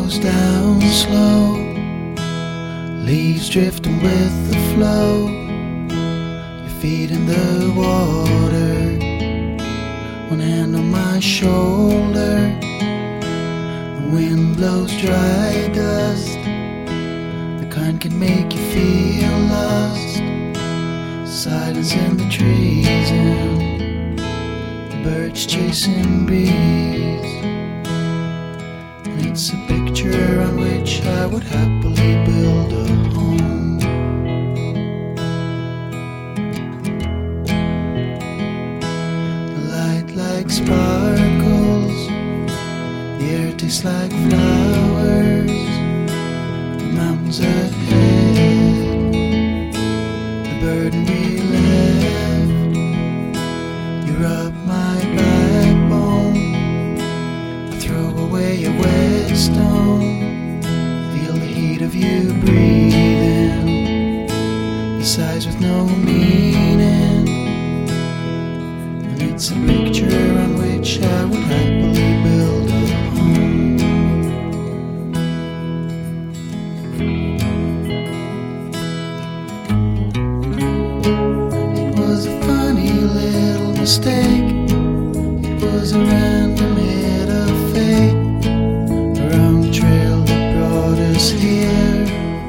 goes down slow, leaves drifting with the flow. Your feet in the water, one hand on my shoulder. The wind blows dry dust, the kind can make you feel lost. Silence in the trees and the birds chasing breeze. And it's a picture on which I would happily build a home. The light like sparkles, the air tastes like flowers. The mountains ahead, the burden we left. You rub my backbone, I throw away a wet stone. Feel the heat of you breathing, the sighs with no meaning. And it's a picture on which I would happily build a home. It was a funny little mistake, it was a random hit of fate, a wrong trail that brought us here.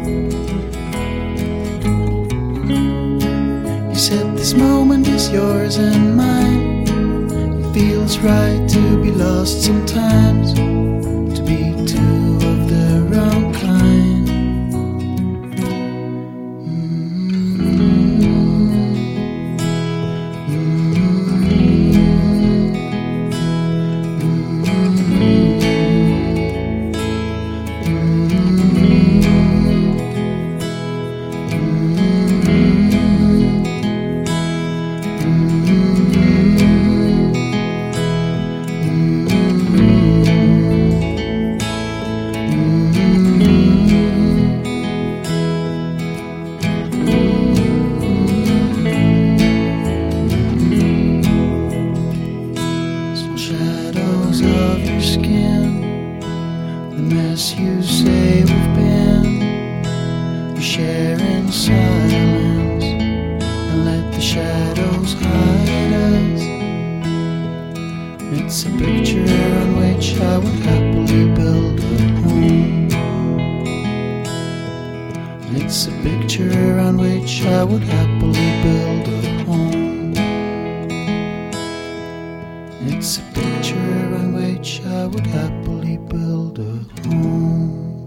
You said this moment is yours and mine. It feels right to be lost sometimes, to be two of the wrong kind. Shadows of your skin, the mess you say we've been. You share in silence and let the shadows hide us. It's a picture on which I would happily build a home. It's a picture on which I would happily build a home. It's a picture on which I would happily build a home.